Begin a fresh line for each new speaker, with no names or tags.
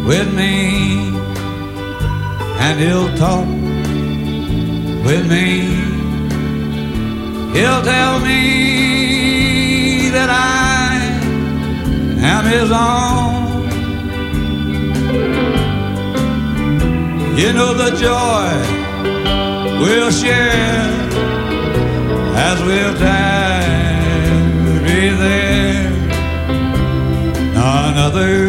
with me, and he'll talk with me. He'll tell me that I am his own. You know the joy we'll share as we'll tarry there. None other